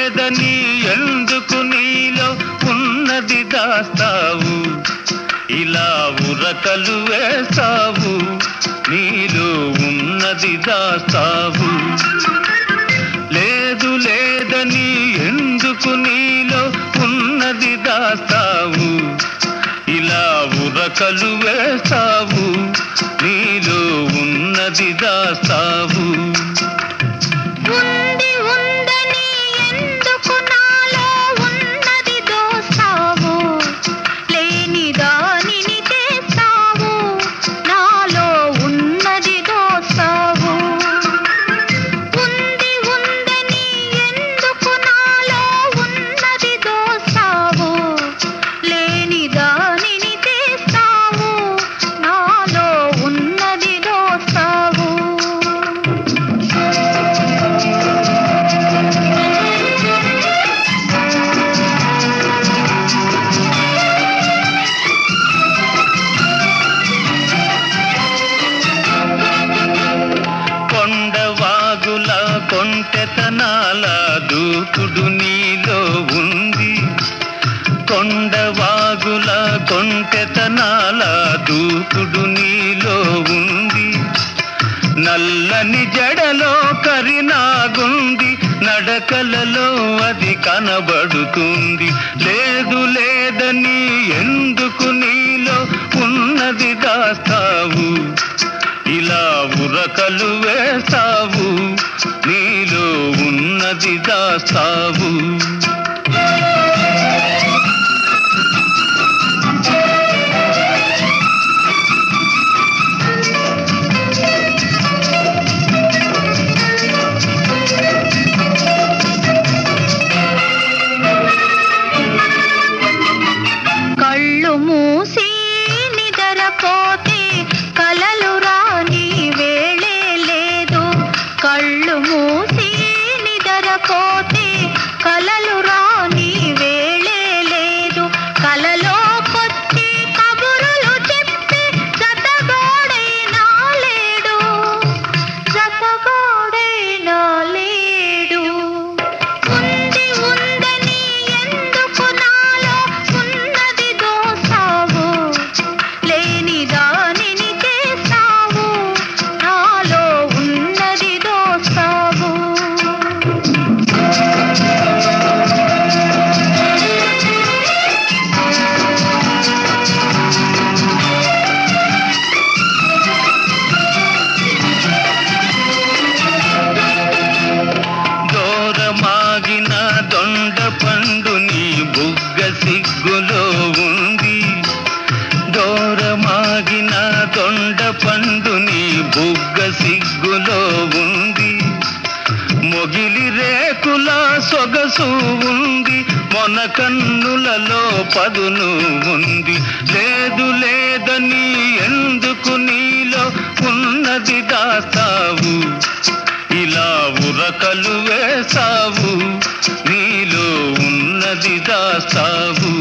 లేదని ఎందుకు నీలో ఉన్నది దాస్తావు, ఇలా ఉరకలు వేస్తావు, నీలో ఉన్నది దాస్తావు. లేదు లేదని ఎందుకు నీలో ఉన్నది దాస్తావు, ఇలా ఉరకలు వేస్తావు, నీలో ఉన్నది దాస్తావు. ఉంది ఉందని ఎందుకు నాలో ఉన్నది దోస్తావు, లేని దానిని చేస్తావు, నాలో ఉన్నది దోస్తావు. ఉంది ఉందని ఎందుకు నాలో ఉన్నది దోస్తావు, లేని దానిని చేస్తావు, నాలో ఉన్నది దోస్తావు. కొండవాగుల కొంటెతనాల దూకుడు నీలో ఉంది, కొండవాగుల కొంటెతనాల దూకుడు నీలో ఉంది. నల్లని జడలో కరినాగుంది, నడకలలో అది కనబడుతుంది. లేదు లేదని ఎందుకు నీలో ఉన్నది దాస్తావు, ఇలా ఉరకలు వేస్తావు, నీలో ఉన్నది దాస్తావు. కళ్ళు మూసి నిద్రపోతే కలలు రాని వేళే లేదు, కళ్ళు మూసి నిద్రపోతే కలలు రాని వేళే లేదు. కలలోకొచ్చి కబురులు చెప్పి జతగోడైనా లేడు, జతగోడైనా లేడు. ఉంది ఉందని ఎందుకు నాలో ఉన్నది దోస్తావు, లేని దానిని చేస్తావు, నాలో ఉన్నది దోస్తావు. దూరమాగిన దొండ పండు నీ బుగ్గ సిగ్గులో ఉంది, దూరమాగిన దొండ పండు నీ బుగ్గ సిగ్గులో ఉంది. మొగిలి రేకుల సొగసు ఉంది, మొన కన్నులలో పదును ఉంది. లేదు లేదని ఎందుకు నీలో ఉన్నది దాస్తావు, ఇలా ఉరకలు వేస్తావు, నీలో ఉన్నది దాస్తావు.